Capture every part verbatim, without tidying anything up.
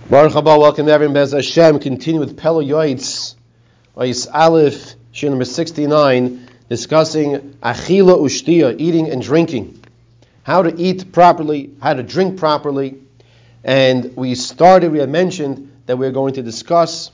Baruch haba, welcome everyone. Bez Hashem, continue with Pelo Yoitz, Ois Aleph, Shir number sixty-nine, discussing Achila Ushtia, eating and drinking. How to eat properly, how to drink properly. And we started, we had mentioned that we're going to discuss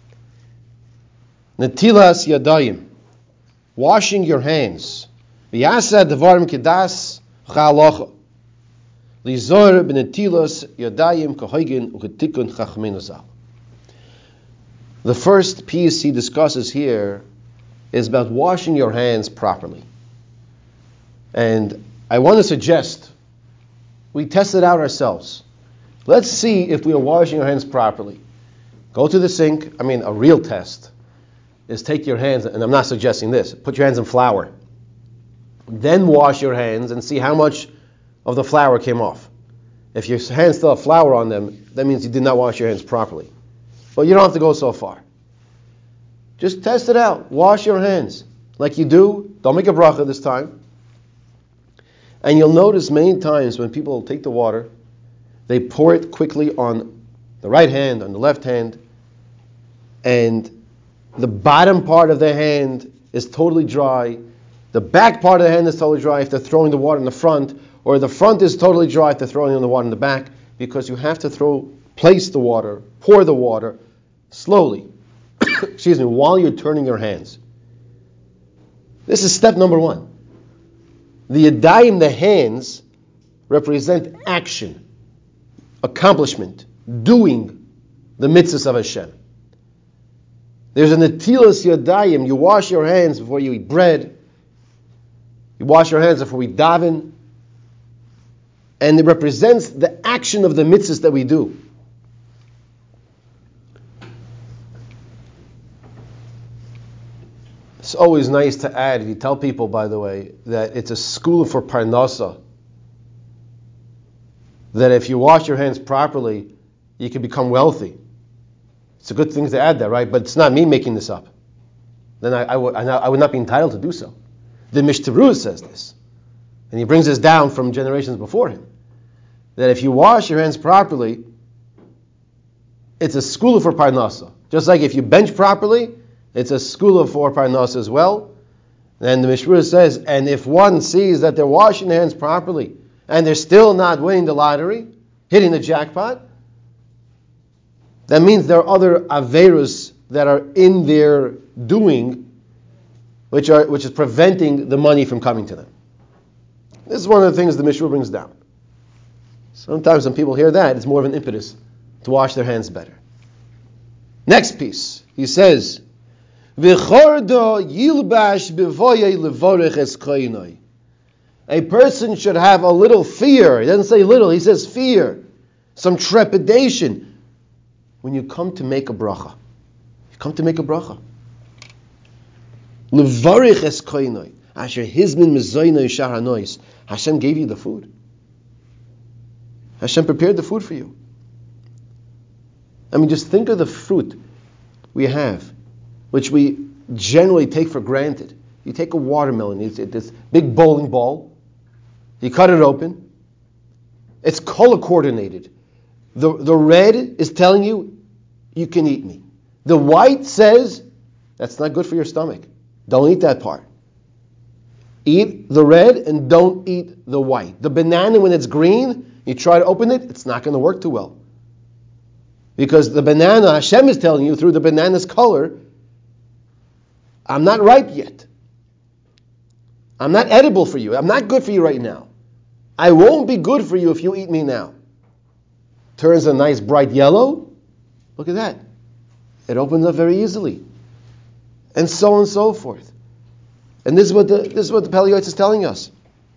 Netilas Yadayim, washing your hands. V'yasa devarim kedas cha'alocha. Lizor b'netilas yadayim kahogin u'chetikun chachmenu zal. The first piece he discusses here is about washing your hands properly. And I want to suggest we test it out ourselves. Let's see if we are washing our hands properly. Go to the sink. I mean, a real test is take your hands, and I'm not suggesting this, put your hands in flour. Then wash your hands and see how much of the flour came off. If your hands still have flour on them, that means you did not wash your hands properly. But you don't have to go so far. Just test it out. Wash your hands like you do. Don't make a bracha this time. And you'll notice many times when people take the water, they pour it quickly on the right hand, on the left hand, and the bottom part of their hand is totally dry. The back part of the hand is totally dry if they're throwing the water in the front, or the front is totally dry if they're throwing in the water in the back, because you have to throw, place the water, pour the water slowly, excuse me, while you're turning your hands. This is step number one. The yadayim, the hands, represent action, accomplishment, doing the mitzvahs of Hashem. There's a netilas yadayim. You wash your hands before you eat bread. You wash your hands before we daven. And it represents the action of the mitzvahs that we do. It's always nice to add, if you tell people, by the way, that it's a school for parnasa. That if you wash your hands properly, you can become wealthy. It's a good thing to add that, right? But it's not me making this up. Then I, I, w- I would not be entitled to do so. The Mishnah says this. And he brings this down from generations before him. That if you wash your hands properly, it's a school for parnasa. Just like if you bench properly, it's a school for parnasa as well. And the Mishnah says, and if one sees that they're washing their hands properly, and they're still not winning the lottery, hitting the jackpot, that means there are other averus that are in their doing, which are which is preventing the money from coming to them. This is one of the things the Mishnah brings down. Sometimes when people hear that, it's more of an impetus to wash their hands better. Next piece, he says, "V'chordo yilbash b'voyei levorech es koinoi." A person should have a little fear. He doesn't say little, he says fear, some trepidation when you come to make a bracha. You come to make a bracha. Levorech es koinoi. Asher hizmin mezoinoi shahanois. Hashem gave you the food. Hashem prepared the food for you. I mean, just think of the fruit we have, which we generally take for granted. You take a watermelon, it's this big bowling ball, you cut it open, it's color coordinated. The, the red is telling you, you can eat me. The white says, that's not good for your stomach. Don't eat that part. Eat the red and don't eat the white. The banana, when it's green, you try to open it, it's not going to work too well. Because the banana, Hashem is telling you through the banana's color, I'm not ripe yet. I'm not edible for you. I'm not good for you right now. I won't be good for you if you eat me now. Turns a nice bright yellow. Look at that. It opens up very easily. And so on and so forth. And this is what the this is what the Pelo Yoetz is telling us.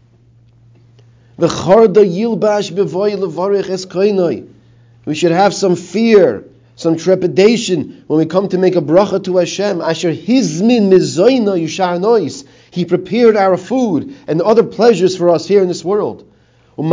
We should have some fear, some trepidation when we come to make a bracha to Hashem. Asher hizmin mizoino yishanois. He prepared our food and other pleasures for us here in this world. And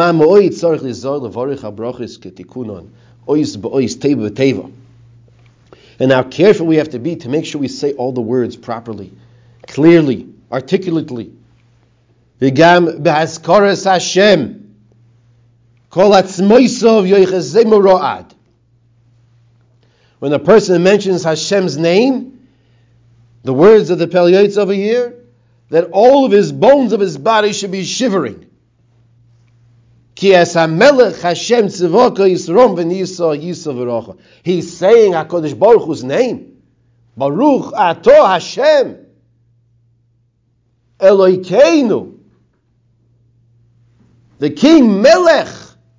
how careful we have to be to make sure we say all the words properly, clearly, articulately. V'gam b'haskaras Hashem kol atzmoisov yoichazei mora'ad. when a person mentions Hashem's name, the words of the Pel Yotz over here, that all of his bones of his body should be shivering. Ki es hamelech Hashem tzivaka yisrom v'nisa yisa v'rocha. He's saying HaKadosh Baruch Hu's name. Baruch ato Hashem Elokeinu, the King Melech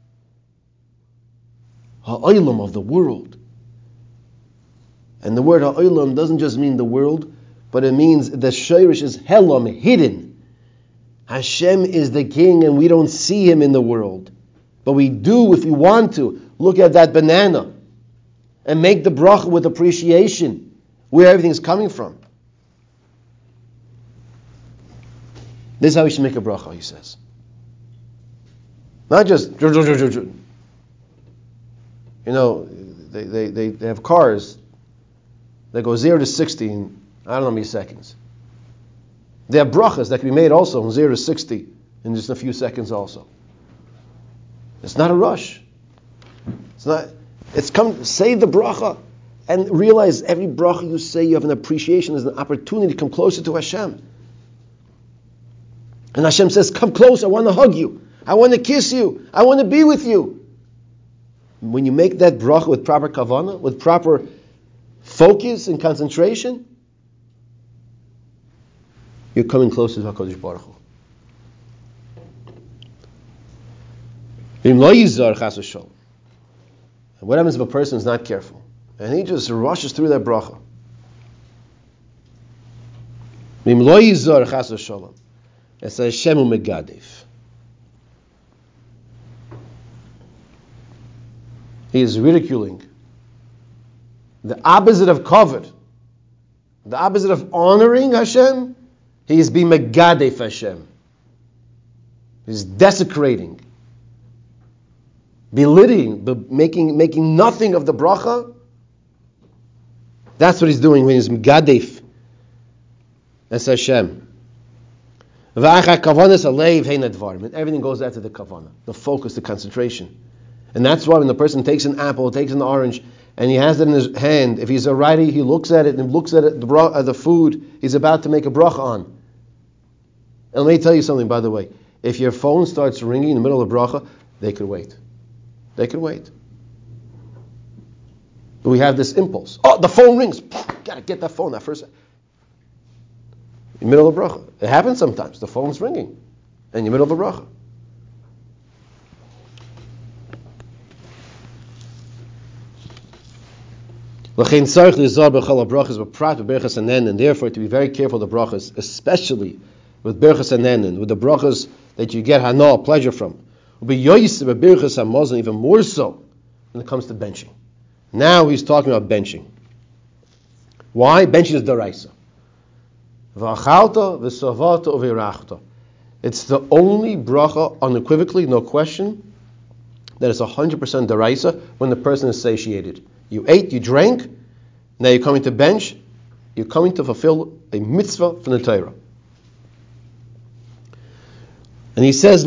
Ha'olam of the world. And the word Ha'olam doesn't just mean the world, but it means the Shirish is Helam, hidden. Hashem is the King and we don't see Him in the world. But we do, if we want to, look at that banana and make the bracha with appreciation, where everything's coming from. This is how we should make a bracha, he says. Not just, you know, they, they, they, they have cars that go zero to sixty in I don't know how many seconds. They have brachas that can be made also from zero to sixty in just a few seconds also. It's not a rush. It's not, it's come, say the bracha and realize every bracha you say you have an appreciation, there's an opportunity to come closer to Hashem. And Hashem says, come close, I want to hug you. I want to kiss you. I want to be with you. When you make that bracha with proper kavanah, with proper focus and concentration, you're coming closer to HaKadosh Baruch Hu. And what happens if a person is not careful? And he just rushes through that bracha. It says, Shemu Megadif. He is ridiculing. The opposite of covered, the opposite of honoring Hashem, he is being Megadif Hashem. He's desecrating, belittling, making, making nothing of the bracha. That's what he's doing when he's Megadif. That's Hashem. And everything goes after the kavanah, the focus, the concentration. And that's why when the person takes an apple, takes an orange, and he has it in his hand, if he's a righty, he looks at it and looks at it, the, bra- uh, the food he's about to make a bracha on. And let me tell you something, by the way. If your phone starts ringing in the middle of bracha, they could wait. They could wait. But we have this impulse. Oh, the phone rings. Gotta get that phone that first. In the middle of bracha. It happens sometimes. The phone's ringing. In the middle of a bracha. And therefore to be very careful of the brachas, especially with berachas hanenin, with the brachas that you get hana, pleasure from. Even more so when it comes to benching. Now he's talking about benching. Why? Benching is daraisa. It's the only bracha, unequivocally, no question, that is one hundred percent daraisa when the person is satiated. You ate, you drank, now you're coming to bench, you're coming to fulfill a mitzvah from the Torah. And he says,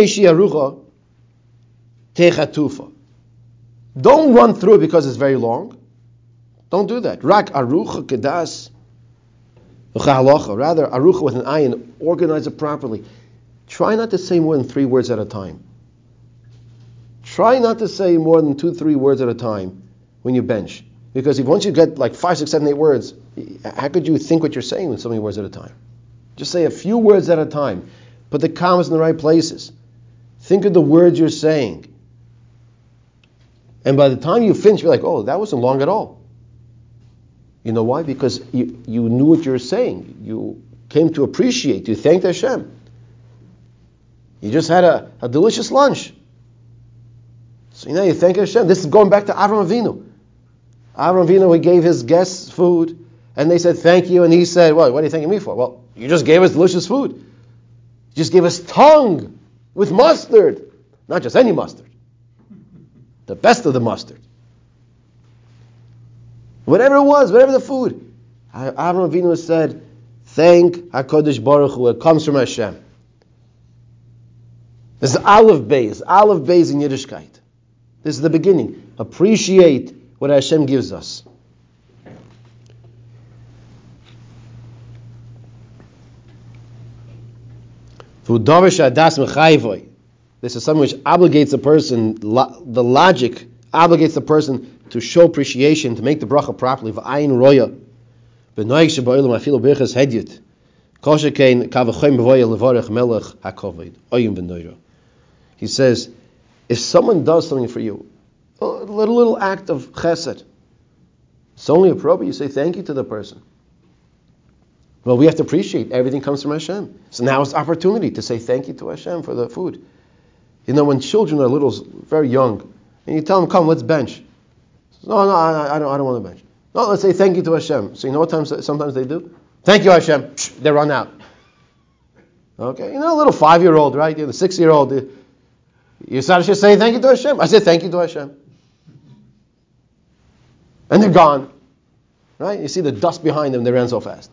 don't run through it because it's very long. Don't do that. Rak arucha kedas. Rather, arucha with an ayin, organize it properly. Try not to say more than three words at a time. Try not to say more than two, three words at a time when you bench. Because if once you get like five, six, seven, eight words, how could you think what you're saying with so many words at a time? Just say a few words at a time. Put the commas in the right places. Think of the words you're saying. And by the time you finish, you're like, oh, that wasn't long at all. You know why? Because you, you knew what you were saying. You came to appreciate. You thanked Hashem. You just had a, a delicious lunch. So you know, you thank Hashem. This is going back to Avram Avinu. Avram Avinu, he gave his guests food, and they said, thank you. And he said, well, what are you thanking me for? Well, you just gave us delicious food. You just gave us tongue with mustard. Not just any mustard. The best of the mustard. Whatever it was, whatever the food. Avram Avinu said, thank HaKadosh Baruch Hu. It comes from Hashem. This is Aleph Beis. Aleph Beis in Yiddishkeit. This is the beginning. Appreciate what Hashem gives us. This is something which obligates a person, lo- the logic obligates the person to show appreciation, to make the bracha properly. V'ayin roya. B'noig sheba'olam afilu birchas hedyet. Kol shekein kavachem b'voya levarech melech hakoved. Oyim b'noira. He says, if someone does something for you, a little, little act of chesed, it's only appropriate you say thank you to the person. Well, we have to appreciate everything comes from Hashem. So now it's opportunity to say thank you to Hashem for the food. You know, when children are little, very young, and you tell them, come, let's bench. No, no, I, I don't I don't want to bench. No, let's say thank you to Hashem. So you know what times, sometimes they do? Thank you, Hashem. They run out. Okay, you know, a little five-year-old, right? You know, the six-year-old, you start to say thank you to Hashem. I said thank you to Hashem. And they're gone. Right? You see the dust behind them, they ran so fast.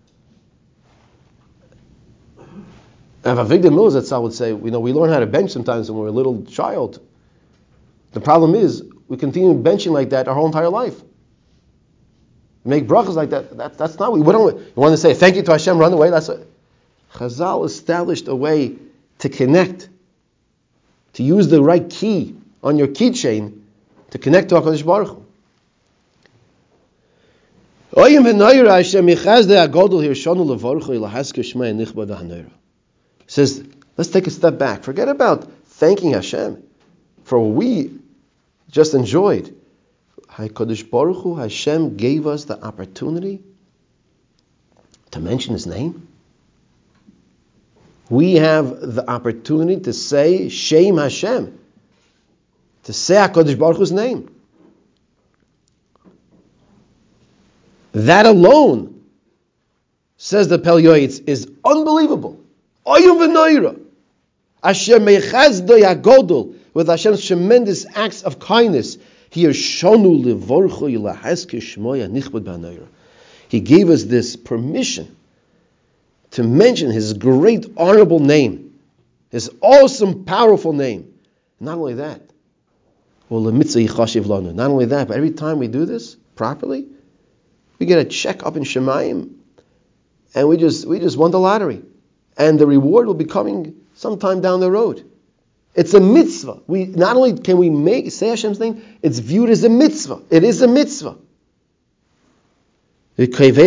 And Avigdor Milazetzel would say, you know, we learn how to bench sometimes when we're a little child. The problem is, we continue benching like that our whole entire life. Make brachas like that. that that's not what we don't. You want to say thank you to Hashem, run away. That's what Chazal established a way to connect, to use the right key on your keychain to connect to HaKadosh Baruch Hu. He says, let's take a step back. Forget about thanking Hashem for what we just enjoyed. HaKadosh Baruch Hu, Hashem gave us the opportunity to mention His name. We have the opportunity to say Shem Hashem, to say HaKadosh Baruch Hu's name. That alone, says the Pel Yoetz, is unbelievable. Oyum v'noira. Asher meichazdo yagodol, with Hashem's tremendous acts of kindness. He gave us this permission to mention His great honorable name, His awesome, powerful name. Not only that, not only that, but every time we do this properly, we get a check up in Shemayim, and we just we just won the lottery, and the reward will be coming sometime down the road. It's a mitzvah. We not only can we make say Hashem's name, it's viewed as a mitzvah. It is a mitzvah. We make a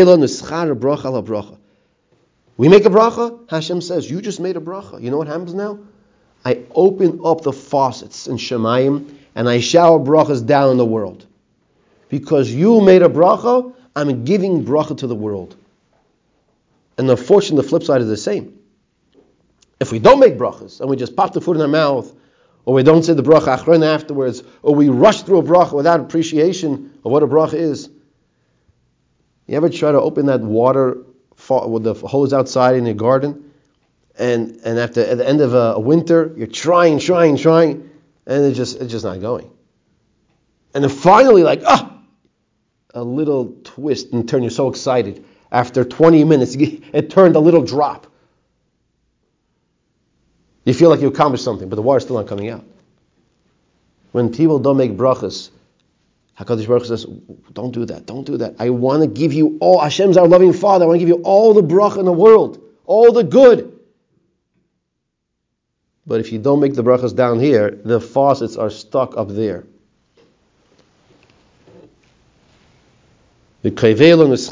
bracha. Hashem says, "You just made a bracha." You know what happens now? I open up the faucets in Shemayim and I shower brachas down in the world. Because you made a bracha, I'm giving bracha to the world. And unfortunately, the flip side is the same. If we don't make brachas, and we just pop the food in our mouth, or we don't say the bracha achrona afterwards, or we rush through a bracha without appreciation of what a bracha is. You ever try to open that water with the hose outside in your garden, and and after at the end of a, a winter, you're trying, trying, trying, and it just it's just not going. And then finally, like ah, a little twist and turn. You're so excited. After twenty minutes, it turned a little drop. You feel like you accomplished something, but the water's still not coming out. When people don't make brachas, HaKadosh Baruch Hu says, don't do that, don't do that. I want to give you all, Hashem's our loving Father, I want to give you all the bracha in the world, all the good. But if you don't make the brachas down here, the faucets are stuck up there. Therefore, it's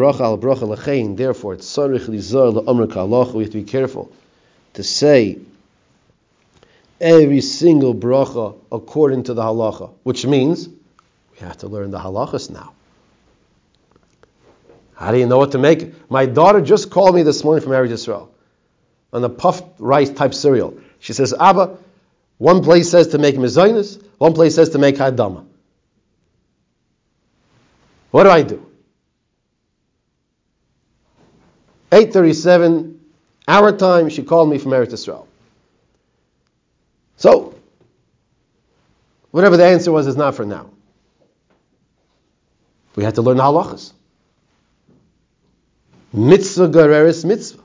we have to be careful to say every single bracha according to the halacha, which means we have to learn the halachas now. How do you know what to make? My daughter just called me this morning from Eretz Yisrael on a puffed rice type cereal. She says, Abba, one place says to make mezainis, one place says to make hadama. What do I do? eight thirty-seven, our time, she called me from Eretz Yisrael. So, whatever the answer was is not for now. We had to learn the halachas. Mitzvah gereris mitzvah.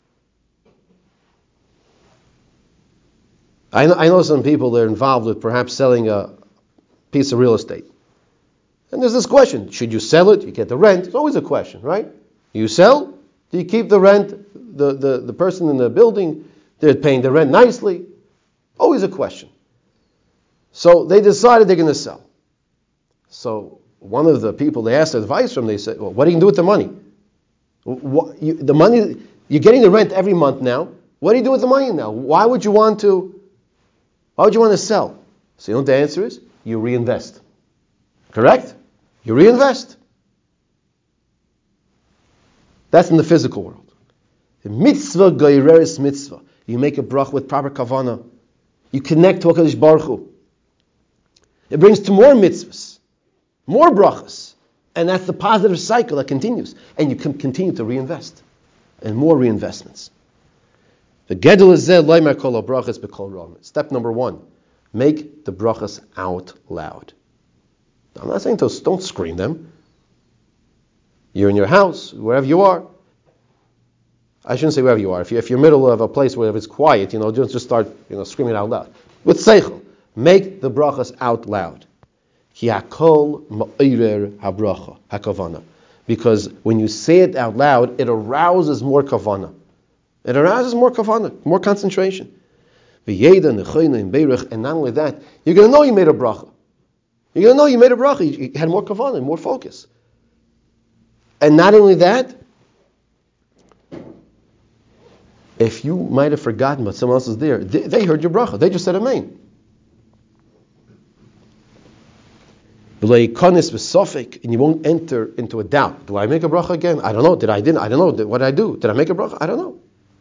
I know, I know some people that are involved with perhaps selling a piece of real estate. And there's this question, should you sell it? You get the rent. It's always a question, right? You sell? Do you keep the rent? The, the, the person in the building They're paying the rent nicely. Always a question. So they decided they're going to sell. So one of the people they asked advice from, they said, well, what are you going to do with the money? What, you, the money, you're getting the rent every month now. What do you do with the money now? Why would you want to, why would you want to sell? So you know what the answer is? You reinvest. Correct? You reinvest. That's in the physical world. Mitzvah goyreris mitzvah. You make a brach with proper kavanah. You connect to HaKadosh Baruch Hu. It brings to more mitzvahs, more brachas. And that's the positive cycle that continues. And you can continue to reinvest. And more reinvestments. The gedel zeh loymar kol brachas b'kol ram. Step number one. Make the brachas out loud. Now, I'm not saying to don't scream them. You're in your house, wherever you are. I shouldn't say wherever you are. If you're, if you're middle of a place where it's quiet, you know, just, just start, you know, screaming out loud. With seichel, make the brachas out loud. Ki hakol ma'irer habracha hakavana. Because when you say it out loud, it arouses more kavana. It arouses more kavana, more concentration. V'yeda nechoyna in beirach, and not only that, you're going to know you made a bracha. You're going to know you made a bracha. You had more kavana, more focus. And not only that, if you might have forgotten but someone else is there, they, they heard your bracha. They just said amen. And you won't enter into a doubt. Do I make a bracha again? I don't know. Did I didn't? I don't know. What did I do? Did I make a bracha? I don't know.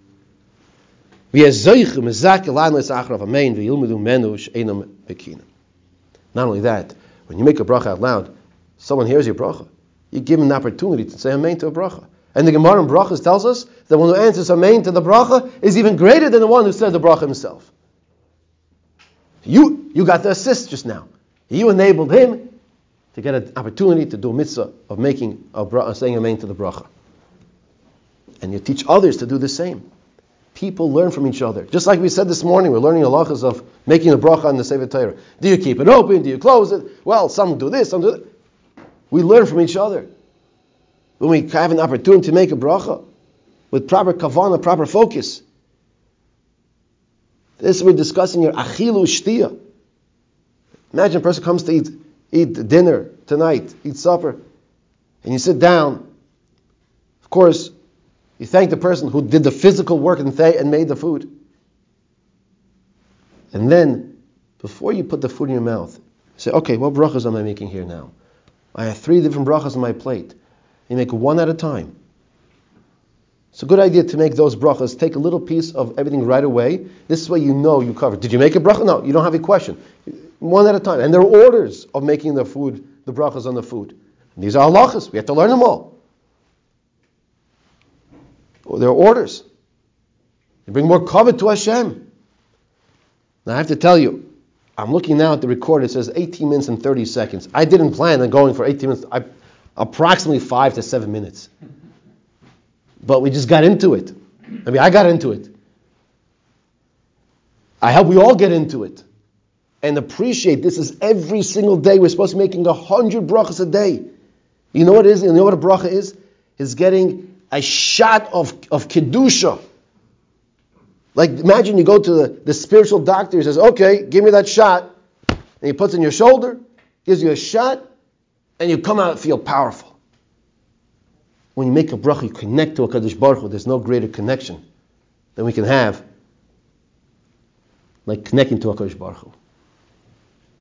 Not only that, when you make a bracha out loud, someone hears your bracha. You give him an opportunity to say amen to a bracha. And the Gemara in Brachas tells us that one who answers amen to the bracha is even greater than the one who said the bracha himself. You you got the assist just now. You enabled him to get an opportunity to do a mitzvah of making a bracha, saying amen to the bracha. And you teach others to do the same. People learn from each other. Just like we said this morning, we're learning halachas of making a bracha on the Sefer Torah. Do you keep it open? Do you close it? Well, some do this, some do that. We learn from each other. When we have an opportunity to make a bracha with proper kavanah, proper focus. This we're discussing your achilu shtiya. Imagine a person comes to eat eat dinner tonight, eat supper, and you sit down. Of course, you thank the person who did the physical work and, th- and made the food. And then, before you put the food in your mouth, you say, okay, what brachas am I making here now? I have three different brachas on my plate. You make one at a time. It's a good idea to make those brachas. Take a little piece of everything right away. This way you know you covered. Did you make a bracha? No, you don't have a question. One at a time. And there are orders of making the food, the brachas on the food. And these are halachas. We have to learn them all. Well, there are orders. You bring more kavod to Hashem. Now I have to tell you, I'm looking now at the record. It says eighteen minutes and thirty seconds. I didn't plan on going for eighteen minutes. I, approximately five to seven minutes. But we just got into it. I mean, I got into it. I hope we all get into it. And appreciate this is every single day. We're supposed to be making a hundred brachas a day. You know what it is? You know what a bracha is? It's getting a shot of, of kedusha. Like, imagine you go to the, the spiritual doctor, he says, okay, give me that shot. And he puts it in your shoulder, gives you a shot, and you come out and feel powerful. When you make a bracha, you connect to HaKadosh Baruch Hu. There's no greater connection than we can have like connecting to HaKadosh Baruch Hu.